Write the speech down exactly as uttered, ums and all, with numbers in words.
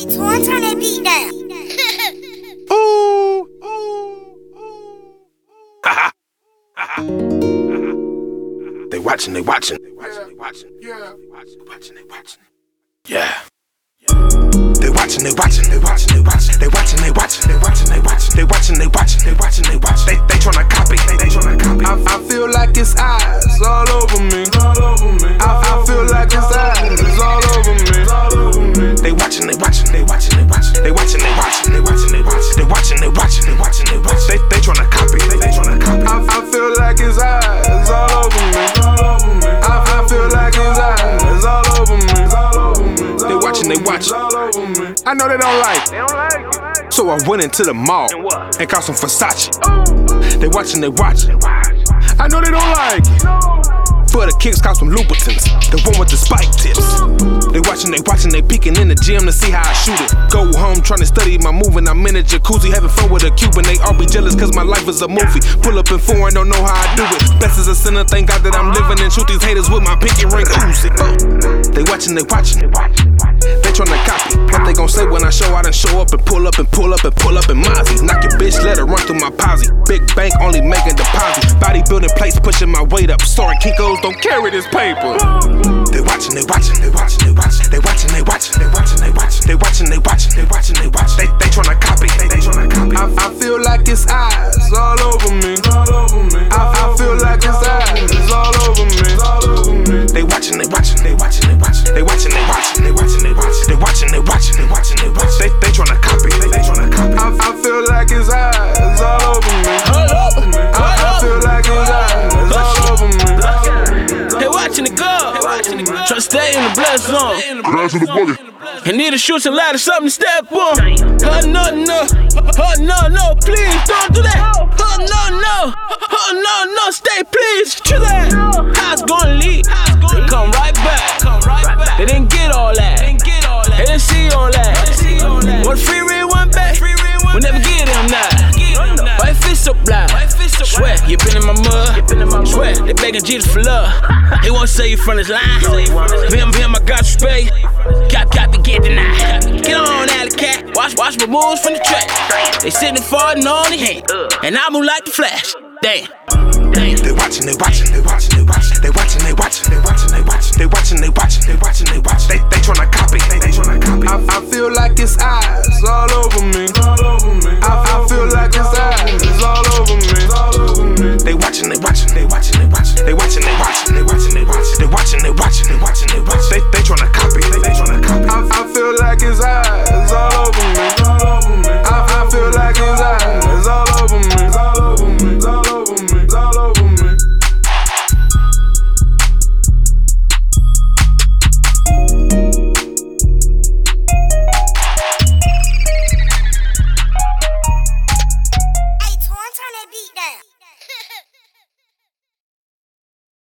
beat, Torn, turn that beat down. Ooh, ooh, ooh. Haha, haha, haha. They watching, they watching, they watching, they watching, yeah, they watching, they watching, they watching, yeah. They watching, they watching, they watching, they watching, they watching, they watching, they watching, they watching, they watching, they watching, they watching, they watching. They they tryna copy, they they tryna copy. I, I feel like it's eyes all over me, all over me. I, I feel like it's eyes all over me, all over me. They watching, they watching, they watching, they watching, they watching, they watching, they watching, they watching, they watching, they watching, they watching, they watching. They they tryna copy, they they tryna copy. I, I feel like it's eyes all over me, all over me. I, I feel like it's eyes all over me, all over me. They watching, they watching. I know they don't like it. They don't like it. So I went into the mall and, and got some Versace. Oh. They watching, they watching. I know they don't like it. For the kicks, got some Louboutins, the one with the spike tips. They watching, they watching, they peeking in the gym to see how I shoot it. Go home trying to study my move and I'm in a jacuzzi having fun with a Cuban. They all be jealous cause my life is a movie. Pull up in foreign, don't know how I do it. Best as a sinner, thank God that I'm living and shoot these haters with my pinky ring. Oozy. They watching, they watching. They tryna copy. What they gon' say when I show out and show up and pull up and pull up and pull up in Mozzie. Knock your bitch, let her run through my posse. Big bank only making deposits. Bodybuilding plates pushing my weight up. Sorry, Kinko's don't carry this paper. They watching, they watching, they watching, they watching, they watching, they watching, they watching, they watching, they watching, they watching, they watching, they watching. They they tryna copy, they they tryna copy. I, I feel like it's eyes all over me, all over me. I, I feel like it's eyes all over me, all over me. They watching, they watching, they watching, they watching, they watching, they watching, they watching, they watching, they watching, they watching, they watching, they watching. They they tryna copy, they they tryna copy. I, I feel like it's eyes all over me, all over me. I, I feel like it's eyes all over me. They watching it go, try to stay in the blood zone. And need to shoot some ladder, something to step on. Oh no, no, oh no, no, please don't do that. Oh no, no, oh no, no, stay please. True that. How's gonna lead? They come right back. They didn't get all that. They didn't see all that. One free ring, one back. We'll never get them that. White fist so blind. Swear, you been in my mud. Swear, they begging Jesus for love. He won't say you from his line. Vim, Vim, I got you spade. Got, got to get denied. Get on, alley cat. Watch, watch my moves from the track. They sitting farting on the hand, and I move like the Flash. Damn. Damn. They watching, they watching, they watching, they watching, they watching, they watching, they watching, they watching, they watching, they watching, they watching, they watching. They they tryna copy, they they tryna copy. I, I feel like it's eyes all over me.